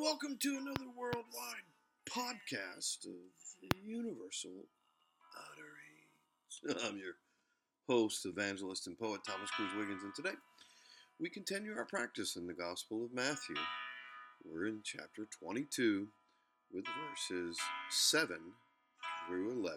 welcome to another worldwide podcast of Universal Utterings. I'm your host, evangelist, and poet Thomas Cruz Wiggins, and today we continue our practice in the Gospel of Matthew. We're in chapter 22 with verses 7 through 11.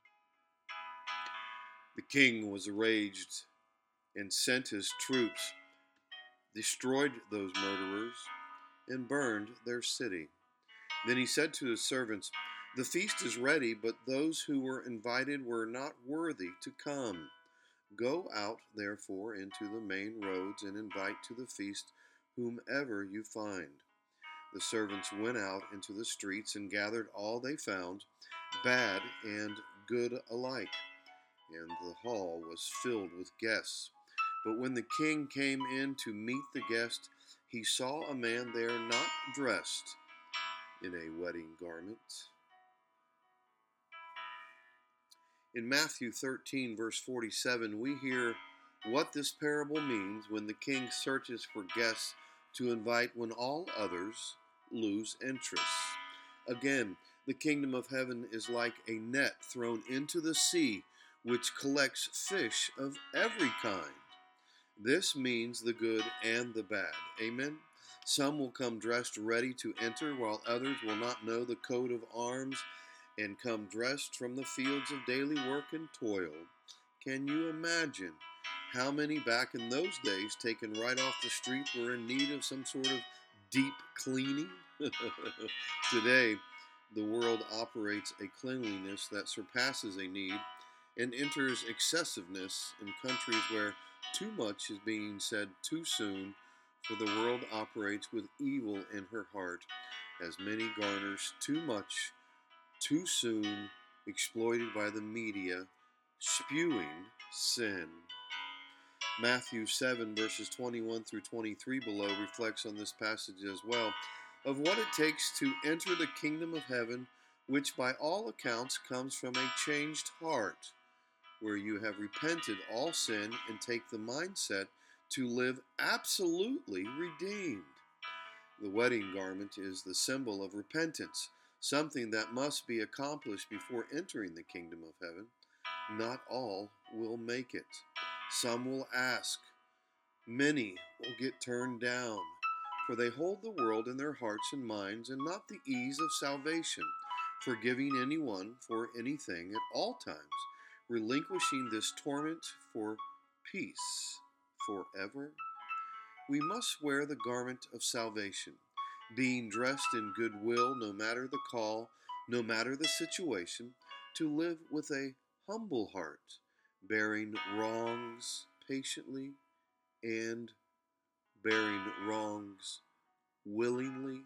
The king was enraged and sent his troops, destroyed those murderers, and burned their city. Then he said to his servants, "The feast is ready, but those who were invited were not worthy to come. Go out, therefore, into the main roads and invite to the feast whomever you find." The servants went out into the streets and gathered all they found, bad and good alike, and the hall was filled with guests. But when the king came in to meet the guest, he saw a man there not dressed in a wedding garment. In Matthew 13, verse 47, we hear what this parable means when the king searches for guests to invite when all others lose interest. Again, the kingdom of heaven is like a net thrown into the sea, which collects fish of every kind. This means the good and the bad. Amen? Some will come dressed ready to enter, while others will not know the coat of arms and come dressed from the fields of daily work and toil. Can you imagine how many back in those days, taken right off the street, were in need of some sort of deep cleaning? Today, the world operates a cleanliness that surpasses a need and enters excessiveness in countries where too much is being said too soon, for the world operates with evil in her heart, as many garners too much too soon, exploited by the media, spewing sin. Matthew 7, verses 21 through 23 below reflects on this passage as well, of what it takes to enter the kingdom of heaven, which by all accounts comes from a changed heart, where you have repented all sin and take the mindset to live absolutely redeemed. The wedding garment is the symbol of repentance, something that must be accomplished before entering the kingdom of heaven. Not all will make it. Some will ask. Many will get turned down, for they hold the world in their hearts and minds and not the ease of salvation, forgiving anyone for anything at all times, relinquishing this torment for peace forever. We must wear the garment of salvation, being dressed in goodwill no matter the call, no matter the situation, to live with a humble heart, bearing wrongs patiently and bearing wrongs willingly.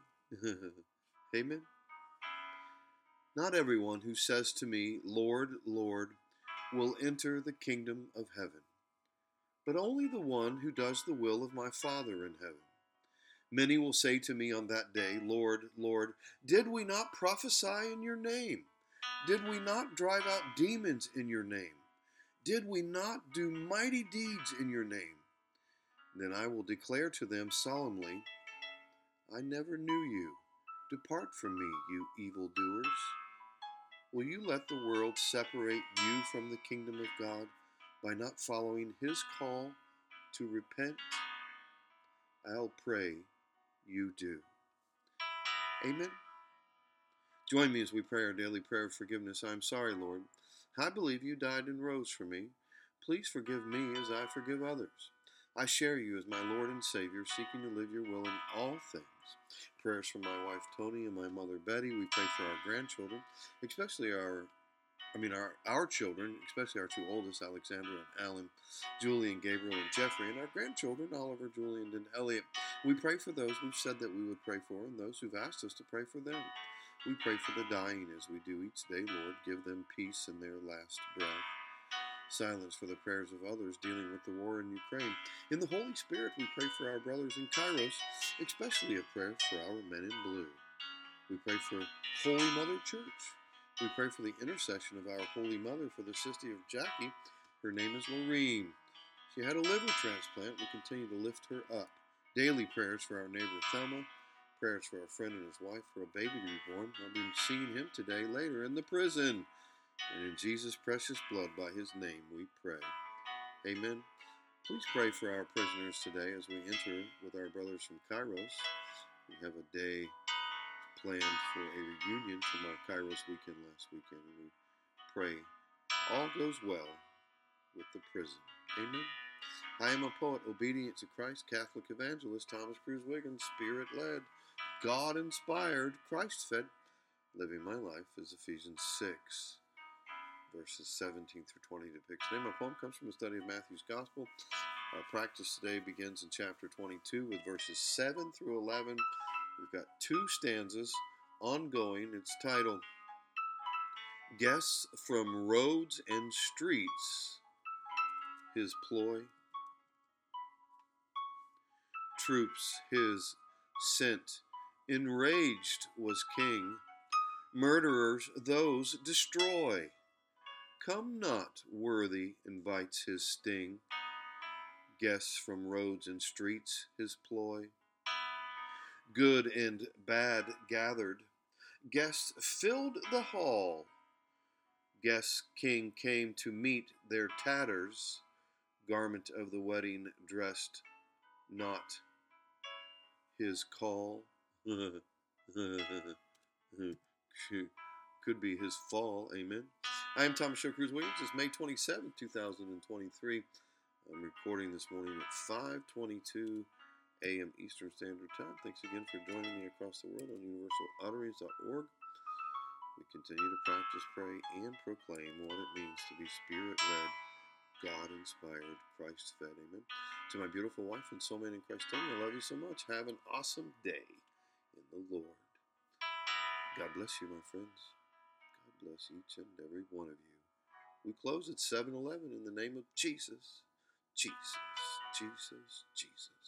Amen. Not everyone who says to me, "Lord, Lord," will enter the kingdom of heaven, but only the one who does the will of my Father in heaven. Many will say to me on that day, "Lord, Lord, did we not prophesy in your name? Did we not drive out demons in your name? Did we not do mighty deeds in your name?" Then I will declare to them solemnly, "I never knew you. Depart from me, you evildoers." Will you let the world separate you from the kingdom of God by not following his call to repent? I'll pray you do. Amen. Join me as we pray our daily prayer of forgiveness. I'm sorry, Lord. I believe you died and rose for me. Please forgive me as I forgive others. I share you as my Lord and Savior, seeking to live your will in all things. Prayers for my wife Tony and my mother Betty. We pray for our grandchildren, especially our children, especially our two oldest, Alexandra and Alan, Julie and Gabriel and Jeffrey, and our grandchildren, Oliver, Julian, and Elliot. We pray for those we've said that we would pray for and those who've asked us to pray for them. We pray for the dying as we do each day, Lord. Give them peace in their last breath. Silence for the prayers of others dealing with the war in Ukraine. In the Holy Spirit, we pray for our brothers in Kairos, especially a prayer for our men in blue. We pray for Holy Mother Church. We pray for the intercession of our Holy Mother for the sister of Jackie. Her name is Lorene. She had a liver transplant. We continue to lift her up. Daily prayers for our neighbor Thelma. Prayers for our friend and his wife for a baby to be born. I'll be seeing him today later in the prison. And in Jesus' precious blood, by his name, we pray. Amen. Please pray for our prisoners today as we enter with our brothers from Kairos. We have a day planned for a reunion from our Kairos weekend last weekend. And we pray all goes well with the prison. Amen. I am a poet, obedient to Christ, Catholic evangelist, Thomas Cruz Wiggins, Spirit-led, God-inspired, Christ-fed. Living my life as Ephesians 6, verses 17 through 20 depicts. Today my poem comes from a study of Matthew's Gospel. Our practice today begins in chapter 22 with verses 7 through 11. We've got 2 stanzas ongoing. It's titled, Guests from Roads and Streets, His Ploy. Troops his sent, enraged was king, murderers those destroy. Come not, worthy invites his sting, guests from roads and streets his ploy. Good and bad gathered, guests filled the hall, guests king came to meet their tatters, garment of the wedding dressed not his call. Could be his fall. Amen. I am Thomas Cruz Williams. It's May 27, 2023. I'm recording this morning at 5:22 a.m. Eastern Standard Time. Thanks again for joining me across the world on universalutterance.org. We continue to practice, pray, and proclaim what it means to be Spirit-led, God-inspired, Christ-fed. Amen. To my beautiful wife and soulmate in Christ, Tony, I love you so much. Have an awesome day in the Lord. God bless you, my friends. God bless each and every one of you. We close at 7-11 in the name of Jesus. Jesus, Jesus, Jesus.